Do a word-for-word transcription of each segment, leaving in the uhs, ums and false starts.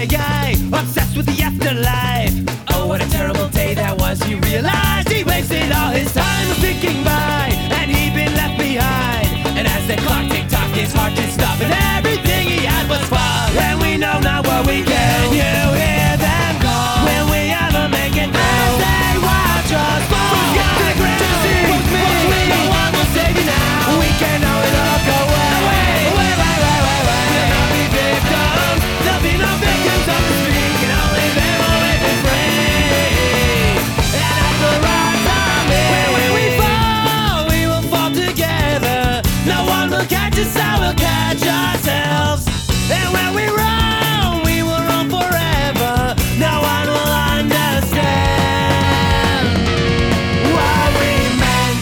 yeah, yeah, obsessed with the afterlife. Oh, what a terrible day that was. He realized he wasted all his time thinking by, and he'd been left behind. And as the clock ticked-tocked, his heart just stopped, and everything he had was fun. And we know not what we can. You hear them call when we ever make it through. As they watch us fall from sky to the ground. Just see, watch me, no one will save you now. We can know it all go away. Away, away, away, away, away. We'll not be victims. There'll be no victims of the street. Can only live or live and free. And after our time here, when we fall, we will fall together. No one will catch us, I will catch ourselves. And when we run, we will run forever. No one will understand what we meant.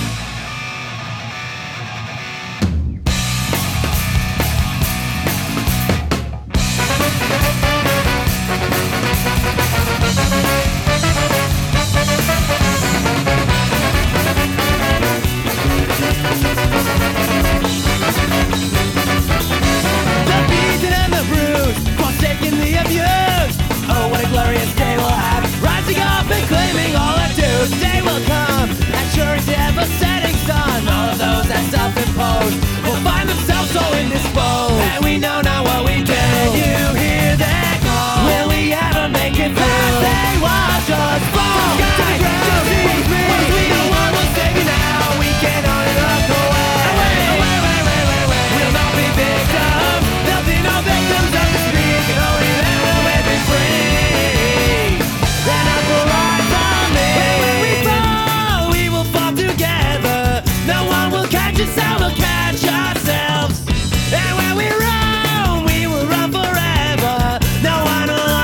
The beaten and the bruised, forsaken the abused. Oh, what a glorious day we'll have, rising up and claiming all our dues. Day will come, as sure as the ever-setting sun. All of those that self-impose will find themselves so indisposed. And we know now what we do. Can you hear that call? Will we ever make it through? As they watch us fall from sky to the ground. Just see, watch me, no one will save you now. We can only look away. Away, away, away, away, away, away. We'll not be victims. There'll be no victims of the street. Can only live or live and free. And up will rise from me. And when we fall, we will fall together. No one will catch us, I will catch ourselves. And when we run, we will run forever. No one will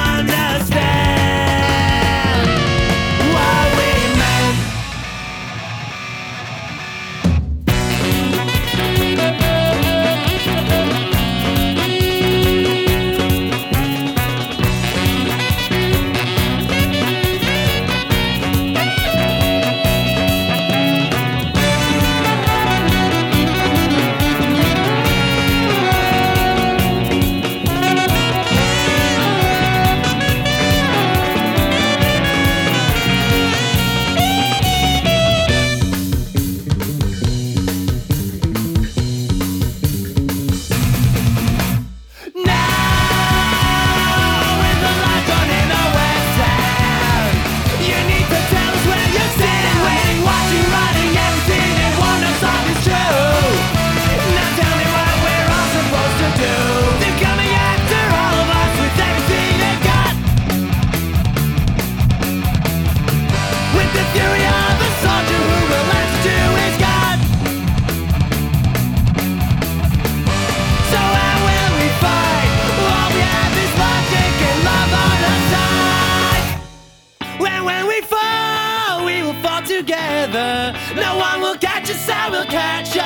understand what we meant. Together, no one will catch us, I will catch